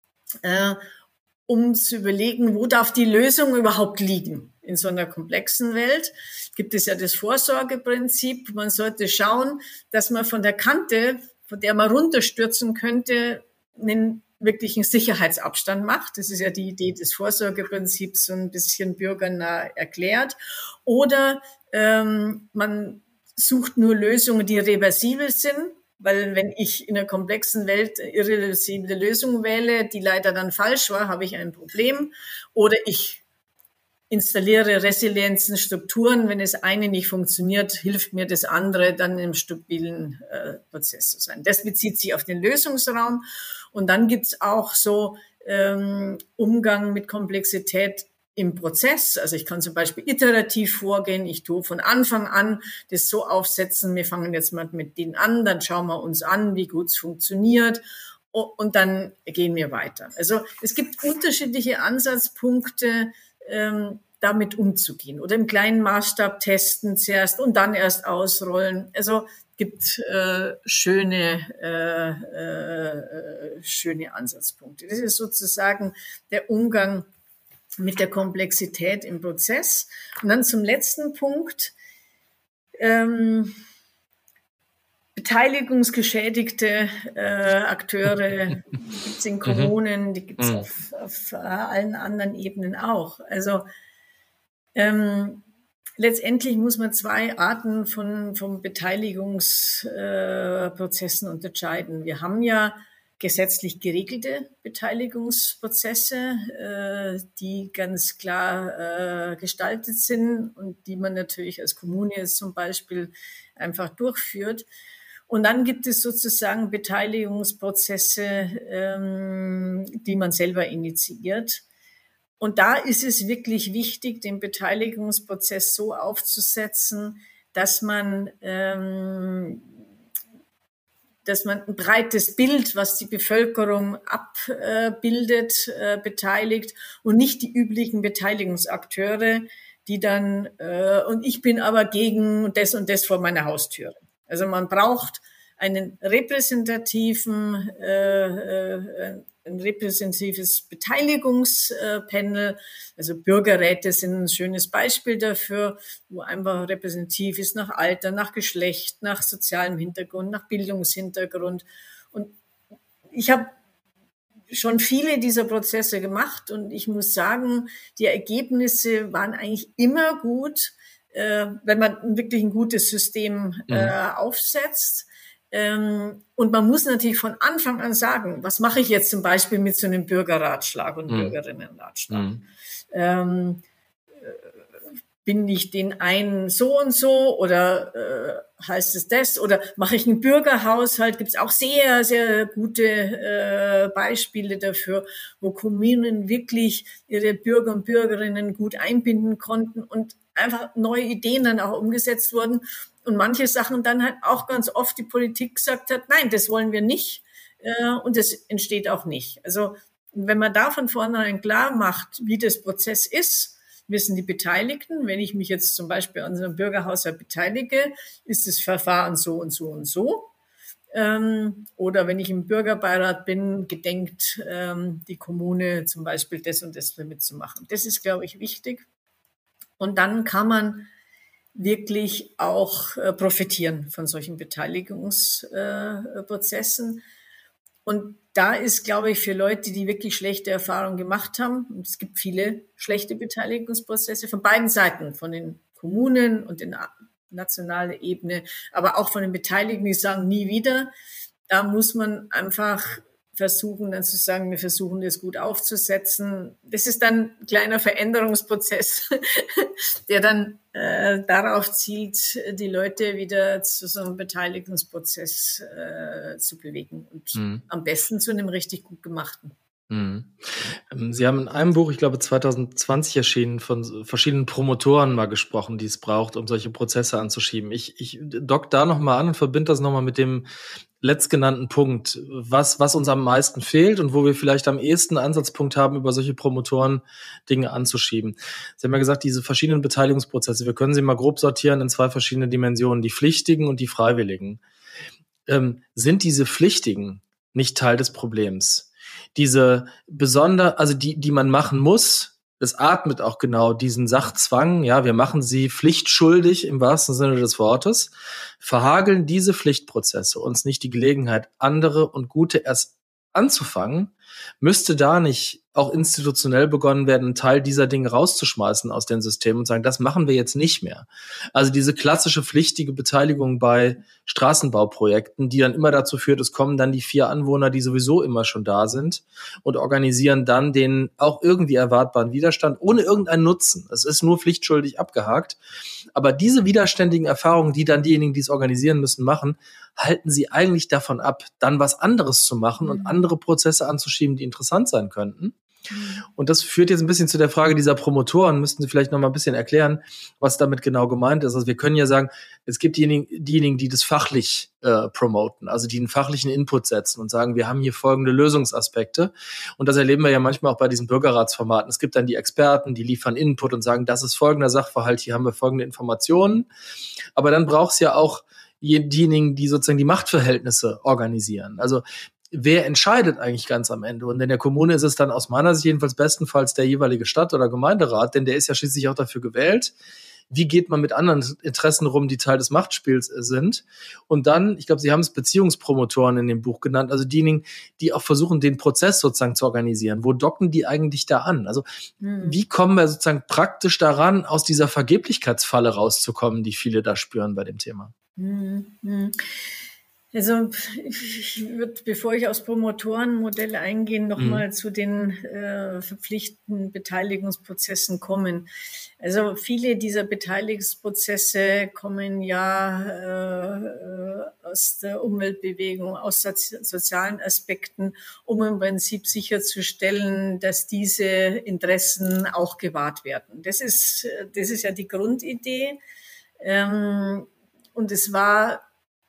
um zu überlegen, wo darf die Lösung überhaupt liegen in so einer komplexen Welt. Gibt es ja das Vorsorgeprinzip. Man sollte schauen, dass man von der Kante, von der man runterstürzen könnte, einen wirklichen Sicherheitsabstand macht. Das ist ja die Idee des Vorsorgeprinzips, so ein bisschen bürgernah erklärt. Oder man sucht nur Lösungen, die reversibel sind. Weil wenn ich in einer komplexen Welt irreversible Lösungen wähle, die leider dann falsch war, habe ich ein Problem. Oder ich installiere Resilienzen, Strukturen. Wenn das eine nicht funktioniert, hilft mir das andere, dann im stabilen Prozess zu sein. Das bezieht sich auf den Lösungsraum. Und dann gibt's auch so Umgang mit Komplexität im Prozess. Also ich kann zum Beispiel iterativ vorgehen. Ich tue von Anfang an das so aufsetzen. Wir fangen jetzt mal mit denen an, dann schauen wir uns an, wie gut es funktioniert. Und dann gehen wir weiter. Also es gibt unterschiedliche Ansatzpunkte, damit umzugehen. Oder im kleinen Maßstab testen zuerst und dann erst ausrollen. Also gibt schöne Ansatzpunkte. Das ist sozusagen der Umgang mit der Komplexität im Prozess. Und dann zum letzten Punkt, beteiligungsgeschädigte Akteure, die gibt es in Kommunen, die gibt es auf allen anderen Ebenen auch. Also letztendlich muss man 2 Arten von Beteiligungsprozessen unterscheiden. Wir haben ja gesetzlich geregelte Beteiligungsprozesse, die ganz klar gestaltet sind und die man natürlich als Kommune jetzt zum Beispiel einfach durchführt. Und dann gibt es sozusagen Beteiligungsprozesse, die man selber initiiert. Und da ist es wirklich wichtig, den Beteiligungsprozess so aufzusetzen, dass man ein breites Bild, was die Bevölkerung abbildet, beteiligt und nicht die üblichen Beteiligungsakteure, die dann, und ich bin aber gegen das und das vor meiner Haustüre. Also man braucht ein repräsentatives Beteiligungspanel. Also Bürgerräte sind ein schönes Beispiel dafür, wo einfach repräsentativ ist nach Alter, nach Geschlecht, nach sozialem Hintergrund, nach Bildungshintergrund. Und ich habe schon viele dieser Prozesse gemacht und ich muss sagen, die Ergebnisse waren eigentlich immer gut, wenn man wirklich ein gutes System aufsetzt. Und man muss natürlich von Anfang an sagen, was mache ich jetzt zum Beispiel mit so einem Bürgerratschlag und Bürgerinnenratschlag? Bin ich den einen so und so oder heißt es das? Oder mache ich einen Bürgerhaushalt? Gibt es auch sehr, sehr gute Beispiele dafür, wo Kommunen wirklich ihre Bürger und Bürgerinnen gut einbinden konnten und einfach neue Ideen dann auch umgesetzt wurden. Und manche Sachen dann halt auch ganz oft die Politik gesagt hat, nein, das wollen wir nicht. Und das entsteht auch nicht. Also wenn man da von vornherein klar macht, wie das Prozess ist, wissen die Beteiligten, wenn ich mich jetzt zum Beispiel an so einem Bürgerhaushalt beteilige, ist das Verfahren so und so und so. Oder wenn ich im Bürgerbeirat bin, gedenkt die Kommune zum Beispiel das und das mitzumachen. Das ist, glaube ich, wichtig. Und dann kann man wirklich auch profitieren von solchen Beteiligungsprozessen. Und da ist, glaube ich, für Leute, die wirklich schlechte Erfahrungen gemacht haben, und es gibt viele schlechte Beteiligungsprozesse von beiden Seiten, von den Kommunen und den nationalen Ebene, aber auch von den Beteiligten, die sagen, nie wieder. Da muss man einfach versuchen, dann zu sagen, wir versuchen das gut aufzusetzen. Das ist dann ein kleiner Veränderungsprozess, der dann darauf zielt, die Leute wieder zu so einem Beteiligungsprozess zu bewegen und am besten zu einem richtig gut gemachten. Sie haben in einem Buch, ich glaube 2020 erschienen, von verschiedenen Promotoren mal gesprochen, die es braucht, um solche Prozesse anzuschieben. Ich dock da nochmal an und verbinde das nochmal mit dem letztgenannten Punkt, was uns am meisten fehlt und wo wir vielleicht am ehesten Ansatzpunkt haben, über solche Promotoren Dinge anzuschieben. Sie haben ja gesagt, diese verschiedenen Beteiligungsprozesse, wir können sie mal grob sortieren in 2 verschiedene Dimensionen, die Pflichtigen und die Freiwilligen. Sind diese Pflichtigen nicht Teil des Problems? Diese die man machen muss, es atmet auch genau diesen Sachzwang, ja, wir machen sie pflichtschuldig im wahrsten Sinne des Wortes, verhageln diese Pflichtprozesse uns nicht die Gelegenheit, andere und gute erst anzufangen, müsste da nicht auch institutionell begonnen werden, einen Teil dieser Dinge rauszuschmeißen aus dem System und sagen, das machen wir jetzt nicht mehr. Also diese klassische pflichtige Beteiligung bei Straßenbauprojekten, die dann immer dazu führt, es kommen dann die 4 Anwohner, die sowieso immer schon da sind und organisieren dann den auch irgendwie erwartbaren Widerstand ohne irgendeinen Nutzen. Es ist nur pflichtschuldig abgehakt. Aber diese widerständigen Erfahrungen, die dann diejenigen, die es organisieren müssen, machen, halten sie eigentlich davon ab, dann was anderes zu machen und andere Prozesse anzuschieben, die interessant sein könnten. Und das führt jetzt ein bisschen zu der Frage dieser Promotoren. Müssten Sie vielleicht noch mal ein bisschen erklären, was damit genau gemeint ist. Also wir können ja sagen, es gibt diejenigen, die das fachlich promoten, also die einen fachlichen Input setzen und sagen, wir haben hier folgende Lösungsaspekte. Und das erleben wir ja manchmal auch bei diesen Bürgerratsformaten. Es gibt dann die Experten, die liefern Input und sagen, das ist folgender Sachverhalt, hier haben wir folgende Informationen. Aber dann braucht es ja auch diejenigen, die sozusagen die Machtverhältnisse organisieren. Also wer entscheidet eigentlich ganz am Ende? Und in der Kommune ist es dann aus meiner Sicht jedenfalls bestenfalls der jeweilige Stadt- oder Gemeinderat, denn der ist ja schließlich auch dafür gewählt. Wie geht man mit anderen Interessen rum, die Teil des Machtspiels sind? Und dann, ich glaube, Sie haben es Beziehungspromotoren in dem Buch genannt, also diejenigen, die auch versuchen, den Prozess sozusagen zu organisieren. Wo docken die eigentlich da an? Also wie kommen wir sozusagen praktisch daran, aus dieser Vergeblichkeitsfalle rauszukommen, die viele da spüren bei dem Thema? Also ich würde, bevor ich aufs Promotorenmodell eingehe, nochmal zu den verpflichtenden Beteiligungsprozessen kommen. Also viele dieser Beteiligungsprozesse kommen ja aus der Umweltbewegung, aus sozialen Aspekten, um im Prinzip sicherzustellen, dass diese Interessen auch gewahrt werden. Das ist ja die Grundidee. Und es war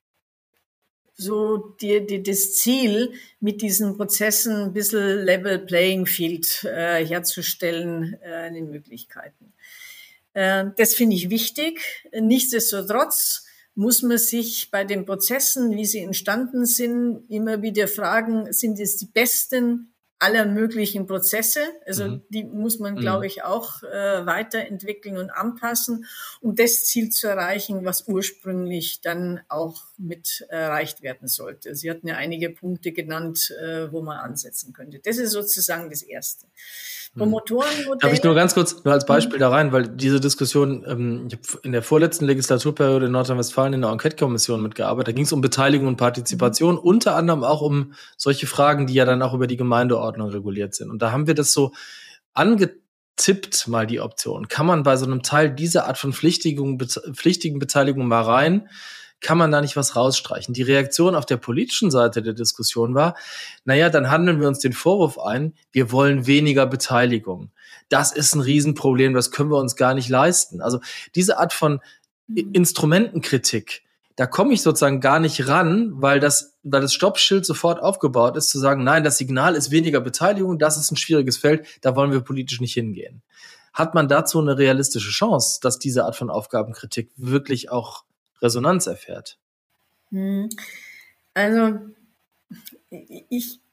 so das Ziel, mit diesen Prozessen ein bisschen Level Playing Field herzustellen in den Möglichkeiten. Das finde ich wichtig. Nichtsdestotrotz muss man sich bei den Prozessen, wie sie entstanden sind, immer wieder fragen, sind es die besten aller möglichen Prozesse? Also die muss man, glaube ich, auch weiterentwickeln und anpassen, um das Ziel zu erreichen, was ursprünglich dann auch mit erreicht werden sollte. Sie hatten ja einige Punkte genannt, wo man ansetzen könnte. Das ist sozusagen das Erste. Promotorenmodell. Darf ich nur ganz kurz als Beispiel da rein, weil diese Diskussion, ich habe in der vorletzten Legislaturperiode in Nordrhein-Westfalen in der Enquete-Kommission mitgearbeitet. Da ging es um Beteiligung und Partizipation, unter anderem auch um solche Fragen, die ja dann auch über die Gemeindeordnung reguliert sind. Und da haben wir das so angetippt, mal die Option. Kann man bei so einem Teil dieser Art von pflichtigen Beteiligung mal rein? Kann man da nicht was rausstreichen? Die Reaktion auf der politischen Seite der Diskussion war, naja, dann handeln wir uns den Vorwurf ein, wir wollen weniger Beteiligung. Das ist ein Riesenproblem, das können wir uns gar nicht leisten. Also diese Art von Instrumentenkritik, da komme ich sozusagen gar nicht ran, weil das Stoppschild sofort aufgebaut ist, zu sagen, nein, das Signal ist weniger Beteiligung, das ist ein schwieriges Feld, da wollen wir politisch nicht hingehen. Hat man dazu eine realistische Chance, dass diese Art von Aufgabenkritik wirklich auch Resonanz erfährt? Also ich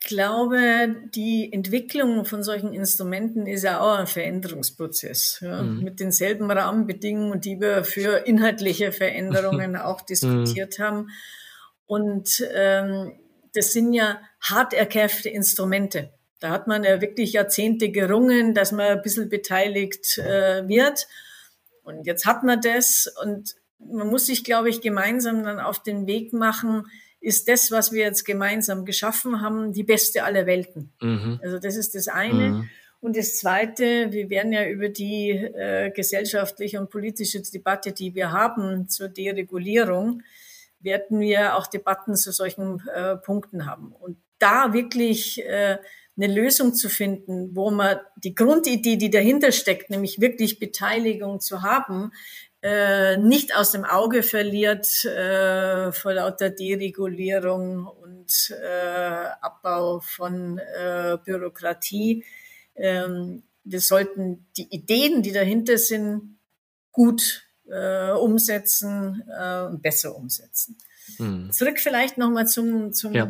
glaube, die Entwicklung von solchen Instrumenten ist ja auch ein Veränderungsprozess, ja, mit denselben Rahmenbedingungen, die wir für inhaltliche Veränderungen auch diskutiert haben. Und das sind ja hart erkämpfte Instrumente. Da hat man ja wirklich Jahrzehnte gerungen, dass man ein bisschen beteiligt wird. Und jetzt hat man das und man muss sich, glaube ich, gemeinsam dann auf den Weg machen, ist das, was wir jetzt gemeinsam geschaffen haben, die beste aller Welten. Also das ist das eine. Und das Zweite, wir werden ja über die gesellschaftliche und politische Debatte, die wir haben zur Deregulierung, werden wir auch Debatten zu solchen Punkten haben. Und da wirklich eine Lösung zu finden, wo man die Grundidee, die dahinter steckt, nämlich wirklich Beteiligung zu haben, nicht aus dem Auge verliert vor lauter Deregulierung und Abbau von Bürokratie. Wir sollten die Ideen, die dahinter sind, gut umsetzen und besser umsetzen. Zurück vielleicht nochmal zum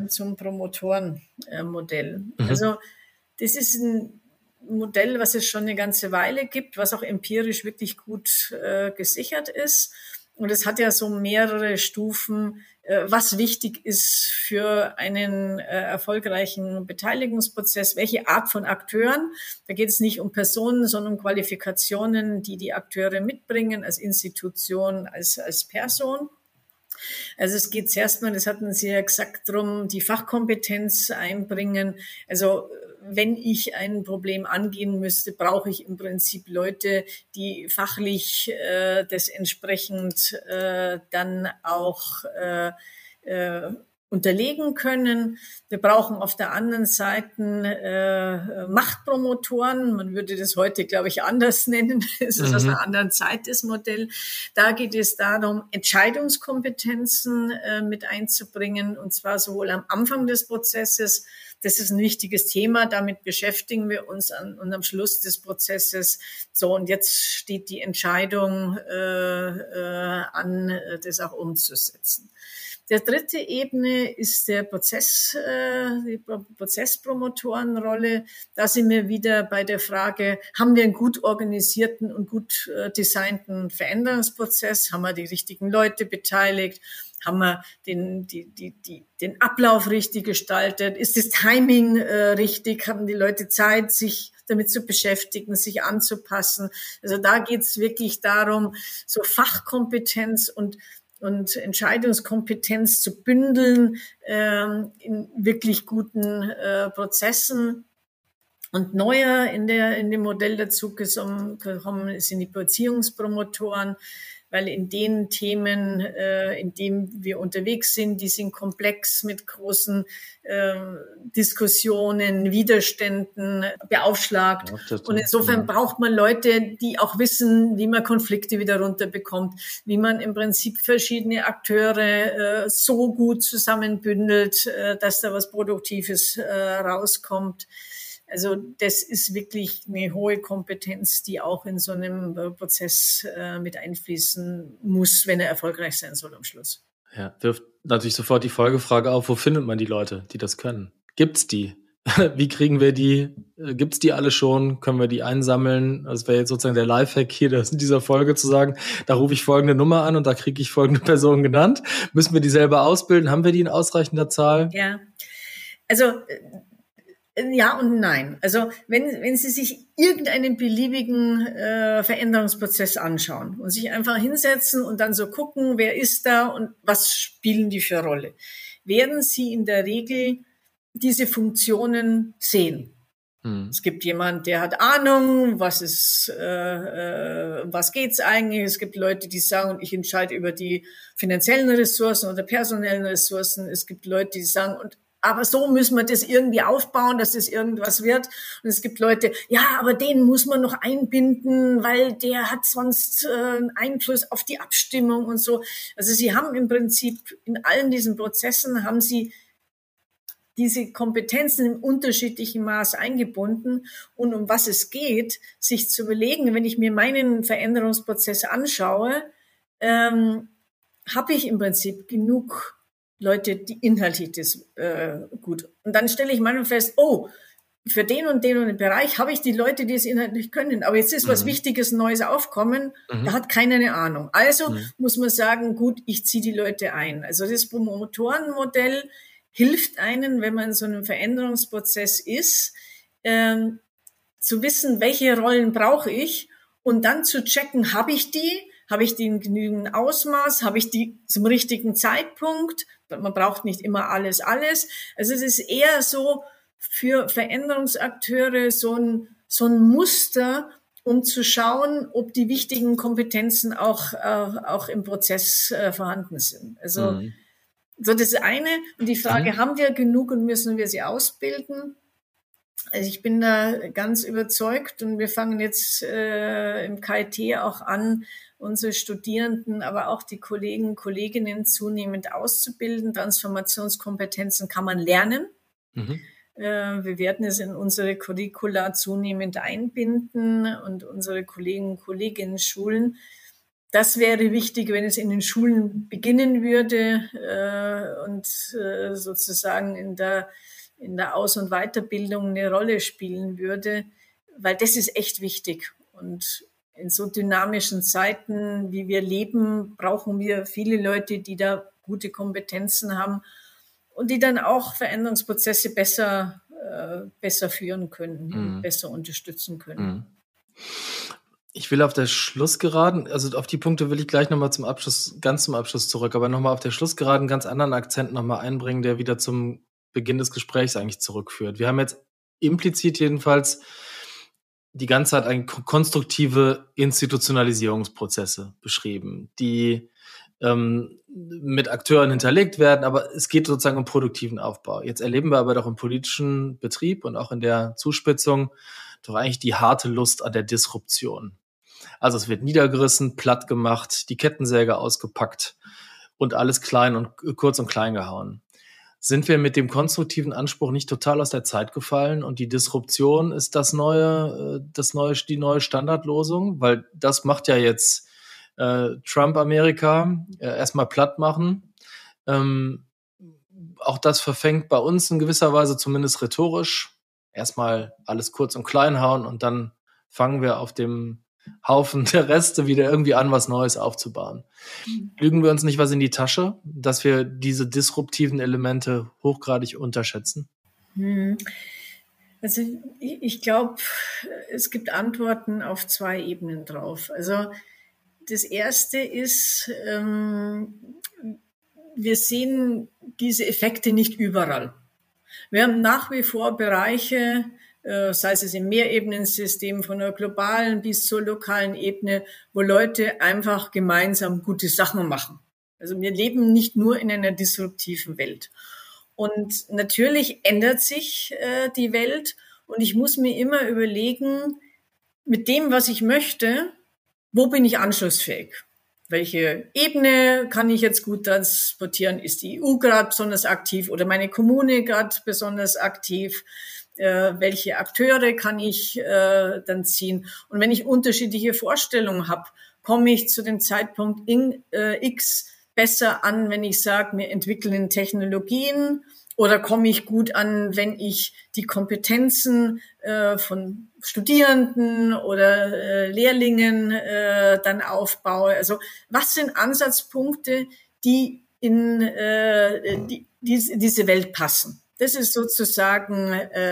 Promotorenmodell. Also das ist ein Modell, was es schon eine ganze Weile gibt, was auch empirisch wirklich gut gesichert ist. Und es hat ja so mehrere Stufen, was wichtig ist für einen erfolgreichen Beteiligungsprozess, welche Art von Akteuren. Da geht es nicht um Personen, sondern um Qualifikationen, die die Akteure mitbringen, als Institution, als Person. Also es geht zuerst mal, das hatten Sie ja gesagt, darum, die Fachkompetenz einbringen. Also wenn ich ein Problem angehen müsste, brauche ich im Prinzip Leute, die fachlich das entsprechend dann auch unterlegen können. Wir brauchen auf der anderen Seite Machtpromotoren. Man würde das heute, glaube ich, anders nennen. Es ist aus einer anderen Zeit das Modell. Da geht es darum, Entscheidungskompetenzen mit einzubringen, und zwar sowohl am Anfang des Prozesses. Das ist ein wichtiges Thema. Damit beschäftigen wir uns und am Schluss des Prozesses. So, und jetzt steht die Entscheidung an, das auch umzusetzen. Der dritte Ebene ist der die Prozesspromotorenrolle. Da sind wir wieder bei der Frage, haben wir einen gut organisierten und gut designten Veränderungsprozess? Haben wir die richtigen Leute beteiligt? Haben wir den Ablauf richtig gestaltet? Ist das Timing richtig? Haben die Leute Zeit, sich damit zu beschäftigen, sich anzupassen? Also da geht's wirklich darum, so Fachkompetenz und Entscheidungskompetenz zu bündeln in wirklich guten Prozessen. Und neuer in dem Modell dazu gekommen sind die Beziehungspromotoren, weil in den Themen, in denen wir unterwegs sind, die sind komplex mit großen Diskussionen, Widerständen beaufschlagt. Und insofern braucht man Leute, die auch wissen, wie man Konflikte wieder runterbekommt, wie man im Prinzip verschiedene Akteure so gut zusammenbündelt, dass da was Produktives rauskommt. Also das ist wirklich eine hohe Kompetenz, die auch in so einem Prozess mit einfließen muss, wenn er erfolgreich sein soll am Schluss. Ja, wirft natürlich sofort die Folgefrage auf, wo findet man die Leute, die das können? Gibt's die? Wie kriegen wir die? Gibt's die alle schon? Können wir die einsammeln? Das wäre jetzt sozusagen der Lifehack hier in dieser Folge zu sagen, da rufe ich folgende Nummer an und da kriege ich folgende Person genannt. Müssen wir die selber ausbilden? Haben wir die in ausreichender Zahl? Ja, also ja und nein. Also wenn Sie sich irgendeinen beliebigen Veränderungsprozess anschauen und sich einfach hinsetzen und dann so gucken, wer ist da und was spielen die für Rolle, werden Sie in der Regel diese Funktionen sehen. Es gibt jemand, der hat Ahnung, was geht's eigentlich. Es gibt Leute, die sagen, ich entscheide über die finanziellen Ressourcen oder personellen Ressourcen. Es gibt Leute, die sagen, aber so müssen wir das irgendwie aufbauen, dass das irgendwas wird. Und es gibt Leute, ja, aber den muss man noch einbinden, weil der hat sonst Einfluss auf die Abstimmung und so. Also Sie haben im Prinzip in allen diesen Prozessen haben Sie diese Kompetenzen im unterschiedlichen Maß eingebunden. Und um was es geht, sich zu überlegen, wenn ich mir meinen Veränderungsprozess anschaue, habe ich im Prinzip genug Leute, die inhaltlich das gut. Und dann stelle ich manchmal fest, für den und den Bereich habe ich die Leute, die es inhaltlich können. Aber jetzt ist was Wichtiges, Neues aufkommen, da hat keiner eine Ahnung. Also muss man sagen, gut, ich ziehe die Leute ein. Also das Promotorenmodell hilft einen, wenn man in so einem Veränderungsprozess ist, zu wissen, welche Rollen brauche ich und dann zu checken, habe ich die in genügend Ausmaß, habe ich die zum richtigen Zeitpunkt? Man braucht nicht immer alles. Also es ist eher so, für Veränderungsakteure so ein Muster, um zu schauen, ob die wichtigen Kompetenzen auch im Prozess vorhanden sind. Also so das eine. Und die Frage, haben wir genug und müssen wir sie ausbilden? Also ich bin da ganz überzeugt und wir fangen jetzt im KIT auch an, unsere Studierenden, aber auch die Kollegen, Kolleginnen zunehmend auszubilden. Transformationskompetenzen kann man lernen. Wir werden es in unsere Curricula zunehmend einbinden und unsere Kollegen und Kolleginnen schulen. Das wäre wichtig, wenn es in den Schulen beginnen würde und sozusagen in der Aus- und Weiterbildung eine Rolle spielen würde, weil das ist echt wichtig. Und in so dynamischen Zeiten, wie wir leben, brauchen wir viele Leute, die da gute Kompetenzen haben und die dann auch Veränderungsprozesse besser führen können, besser unterstützen können. Ich will auf der Schlussgeraden, also auf die Punkte will ich gleich nochmal ganz zum Abschluss zurück, aber nochmal auf der Schlussgeraden einen ganz anderen Akzent nochmal einbringen, der wieder zum Beginn des Gesprächs eigentlich zurückführt. Wir haben jetzt implizit jedenfalls die ganze Zeit eigentlich konstruktive Institutionalisierungsprozesse beschrieben, die mit Akteuren hinterlegt werden, aber es geht sozusagen um produktiven Aufbau. Jetzt erleben wir aber doch im politischen Betrieb und auch in der Zuspitzung doch eigentlich die harte Lust an der Disruption. Also es wird niedergerissen, platt gemacht, die Kettensäge ausgepackt und alles kurz und klein gehauen. Sind wir mit dem konstruktiven Anspruch nicht total aus der Zeit gefallen und die Disruption ist die neue Standardlosung? Weil das macht ja jetzt Trump Amerika erstmal platt machen. Auch das verfängt bei uns in gewisser Weise, zumindest rhetorisch. Erstmal alles kurz und klein hauen und dann fangen wir auf dem Haufen der Reste wieder irgendwie an, was Neues aufzubauen. Lügen wir uns nicht was in die Tasche, dass wir diese disruptiven Elemente hochgradig unterschätzen? Also ich glaube, es gibt Antworten auf 2 Ebenen drauf. Also das erste ist, wir sehen diese Effekte nicht überall. Wir haben nach wie vor Bereiche, sei es im Mehrebenensystem von der globalen bis zur lokalen Ebene, wo Leute einfach gemeinsam gute Sachen machen. Also wir leben nicht nur in einer disruptiven Welt. Und natürlich ändert sich die Welt und ich muss mir immer überlegen, mit dem, was ich möchte, wo bin ich anschlussfähig? Welche Ebene kann ich jetzt gut transportieren? Ist die EU gerade besonders aktiv oder meine Kommune gerade besonders aktiv? Welche Akteure kann ich dann ziehen? Und wenn ich unterschiedliche Vorstellungen habe, komme ich zu dem Zeitpunkt X besser an, wenn ich sage, wir entwickeln Technologien, oder komme ich gut an, wenn ich die Kompetenzen von Studierenden oder Lehrlingen dann aufbaue? Also was sind Ansatzpunkte, die in diese Welt passen? Das ist sozusagen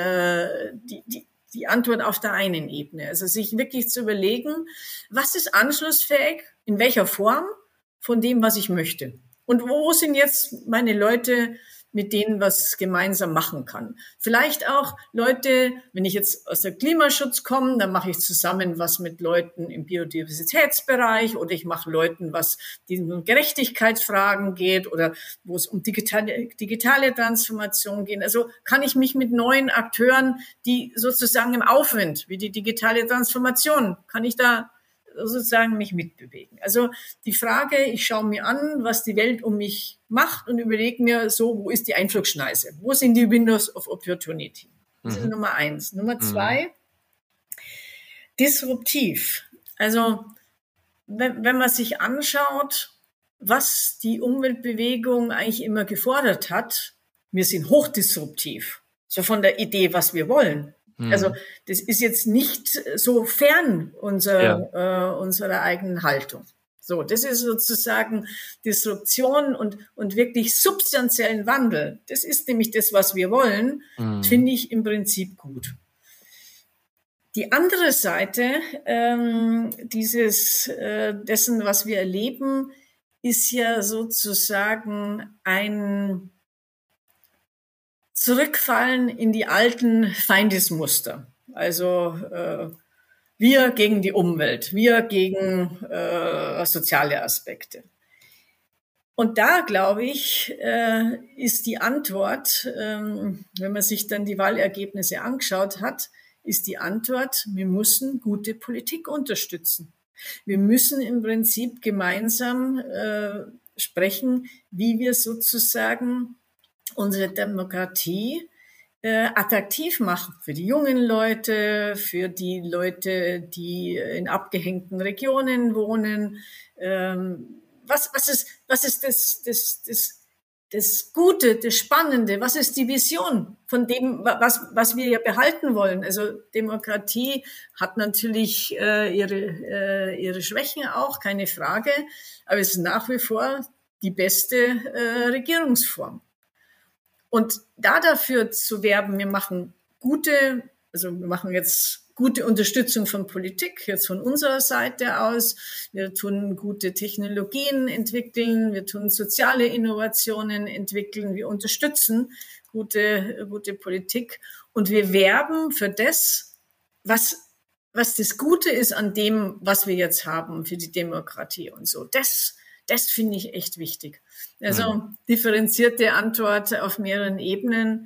die Antwort auf der einen Ebene. Also sich wirklich zu überlegen, was ist anschlussfähig, in welcher Form von dem, was ich möchte? Und wo sind jetzt meine Leute, mit denen was gemeinsam machen kann? Vielleicht auch Leute, wenn ich jetzt aus der Klimaschutz komme, dann mache ich zusammen was mit Leuten im Biodiversitätsbereich oder ich mache Leuten was, die um Gerechtigkeitsfragen geht oder wo es um digitale Transformation geht. Also kann ich mich mit neuen Akteuren, die sozusagen im Aufwind, wie die digitale Transformation, kann ich da sozusagen mich mitbewegen. Also die Frage, ich schaue mir an, was die Welt um mich macht und überlege mir so, wo ist die Einflugschneise? Wo sind die Windows of Opportunity? Das ist Nummer 1. Nummer 2, disruptiv. Also wenn man sich anschaut, was die Umweltbewegung eigentlich immer gefordert hat. Wir sind hochdisruptiv. So von der Idee, was wir wollen. Also das ist jetzt nicht so fern unserer eigenen Haltung. So, das ist sozusagen Disruption und wirklich substanziellen Wandel. Das ist nämlich das, was wir wollen, finde ich im Prinzip gut. Die andere Seite dessen, was wir erleben, ist ja sozusagen ein Zurückfallen in die alten Feindesmuster. Also wir gegen die Umwelt, wir gegen soziale Aspekte. Und da, glaube ich, ist die Antwort, wenn man sich dann die Wahlergebnisse angeschaut hat, ist die Antwort, wir müssen gute Politik unterstützen. Wir müssen im Prinzip gemeinsam sprechen, wie wir sozusagen unsere Demokratie attraktiv machen für die jungen Leute, für die Leute, die in abgehängten Regionen wohnen. Was ist das Gute, das Spannende? Was ist die Vision von dem, was wir ja behalten wollen? Also Demokratie hat natürlich ihre Schwächen auch, keine Frage, aber es ist nach wie vor die beste Regierungsform. Und da dafür zu werben, wir machen jetzt gute Unterstützung von Politik, jetzt von unserer Seite aus. Wir tun gute Technologien entwickeln, wir tun soziale Innovationen entwickeln, wir unterstützen gute Politik und wir werben für das, was das Gute ist an dem, was wir jetzt haben für die Demokratie und so. Das finde ich echt wichtig. Also differenzierte Antwort auf mehreren Ebenen.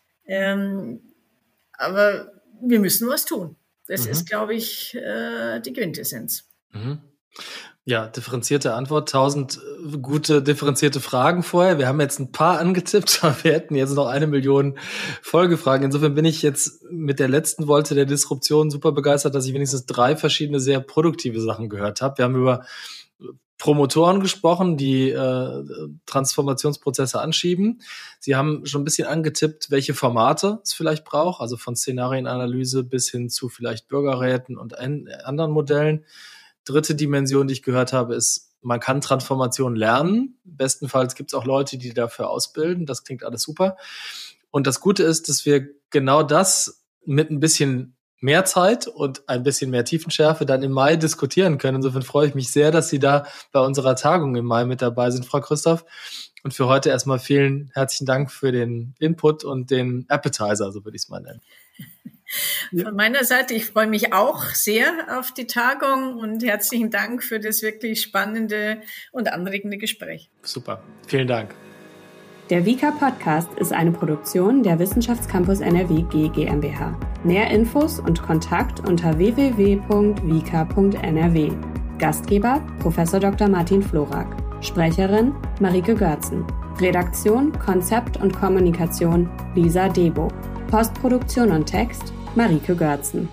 Aber wir müssen was tun. Das ist, glaube ich, die Quintessenz. Ja, differenzierte Antwort, 1000 gute differenzierte Fragen vorher. Wir haben jetzt ein paar angetippt, aber wir hätten jetzt noch 1 Million Folgefragen. Insofern bin ich jetzt mit der letzten Wolte der Disruption super begeistert, dass ich wenigstens 3 verschiedene sehr produktive Sachen gehört habe. Wir haben über Promotoren gesprochen, die Transformationsprozesse anschieben. Sie haben schon ein bisschen angetippt, welche Formate es vielleicht braucht, also von Szenarienanalyse bis hin zu vielleicht Bürgerräten und anderen Modellen. Dritte Dimension, die ich gehört habe, ist, man kann Transformation lernen. Bestenfalls gibt es auch Leute, die dafür ausbilden. Das klingt alles super. Und das Gute ist, dass wir genau das mit ein bisschen mehr Zeit und ein bisschen mehr Tiefenschärfe dann im Mai diskutieren können. Insofern freue ich mich sehr, dass Sie da bei unserer Tagung im Mai mit dabei sind, Frau Christoph. Und für heute erstmal vielen herzlichen Dank für den Input und den Appetizer, so würde ich es mal nennen. Von meiner Seite, ich freue mich auch sehr auf die Tagung und herzlichen Dank für das wirklich spannende und anregende Gespräch. Super, vielen Dank. Der VICA-Podcast ist eine Produktion der Wissenschaftscampus NRW G GmbH. Mehr Infos und Kontakt unter www.vica.nrw. Gastgeber Prof. Dr. Martin Florak. Sprecherin Marike Görzen. Redaktion, Konzept und Kommunikation Lisa Debo. Postproduktion und Text Marike Görzen.